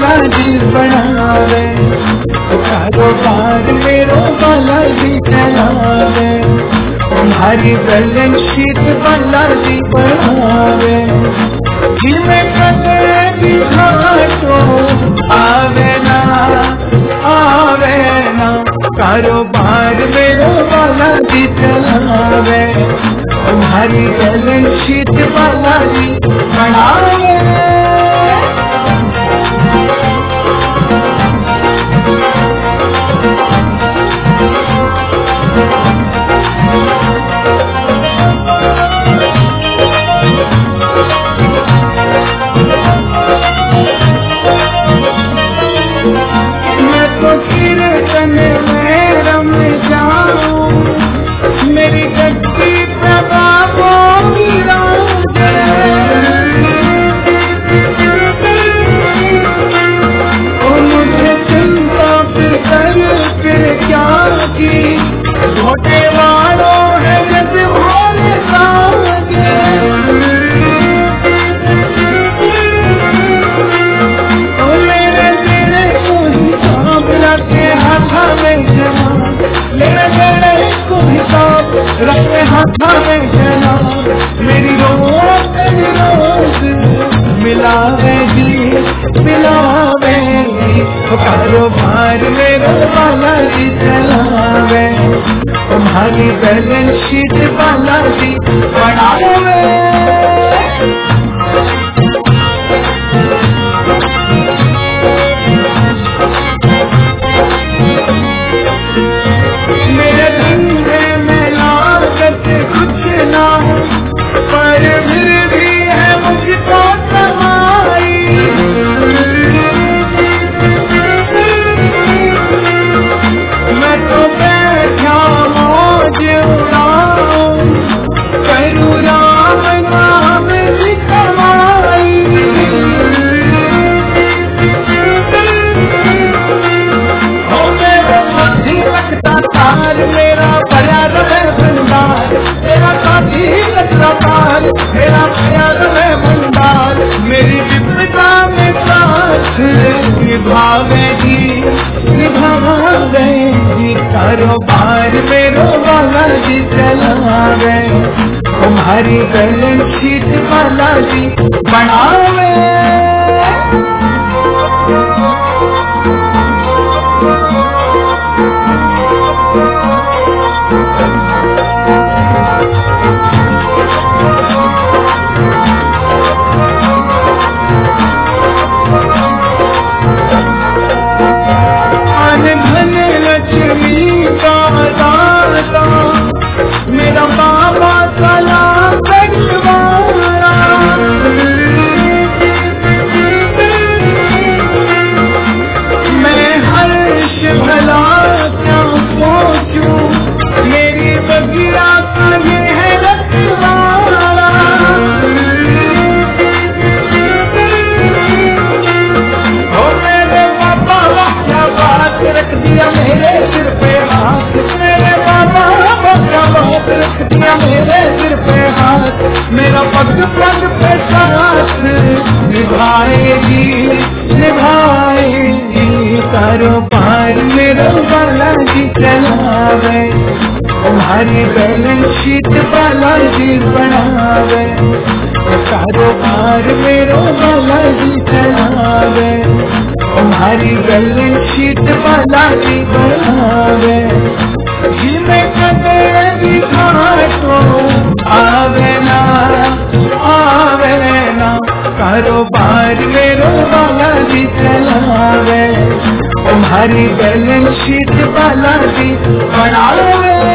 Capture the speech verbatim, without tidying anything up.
बालाजी बनावे, कारोबार मेरो बालाजी चलावे, तुम्हारी बैलेंस शीट बालाजी बनावे, जिसमें कदे भी घाटो आवे ना आवे ना, कारोबार मेरो बालाजी चलावे, तुम्हारी बैलेंस शीट बालाजी बनावे। मैं तो कीर्तन में रम जाऊं, मेरी गद्दी प्रभावों की राज ओ मुझे चिंता फिर कर फिर क्या की, छोटे वालों है जब भोले सागे, ओ मेरे तेरे को हिसाब रखे हाथा में जना, मेरे तेरे को हिसाब रखे हाथा में जना, मेरी रोज तेरी रोज मिलावेगी मिलावेगी, कारोबार मेरा बालाजी चलावे, तुम्हारी बैलेंस शीट बालाजी बनावे। मेरे धंधे में लागत कुछ ना हो, पर फिर भी है मुझको कमाई, मैं तो बैठा मौज उड़ाऊं, करूँ राम नाम की कमाई, हो मेरे साथी लगता तार मेरा भया रहे भंडार, मेरा साथी लगता तार मेरा भया रहे भंडार, मेरी विपदा में साथ निभावेगी निभावेगी, कारोबार मेरो बालाजी चलावे, तुम्हारी बैलेंस शीट बालाजी बनावे। धन लक्ष्मी का दाता मेरा बाबा सला कटवारा, मैं हर्ष भला क्या सोचूं, मेरी बगिया का ये है रखवारा, ओ मेरे बाबा क्या बात रख दिया मेरे सिर पे हाथ, मेरे बाबा क्या बात रख दिया मेरे सिर पे हाथ, मेरा पग पग पे साथ निभाएगी निभाएगी, कारोबार मेरा बालाजी चलावे, तुम्हारी बैलेंस शीट बालाजी बनावे, कारोबार मेरा बालाजी चलावे, तुम्हारी बैलेंस शीट बालाजी बनावे, जिसमें कदे भी घाटो आवे ना आवे ना, कारोबार मेरो बालाजी चलावे, तुम्हारी बैलेंस शीट बालाजी बनावे।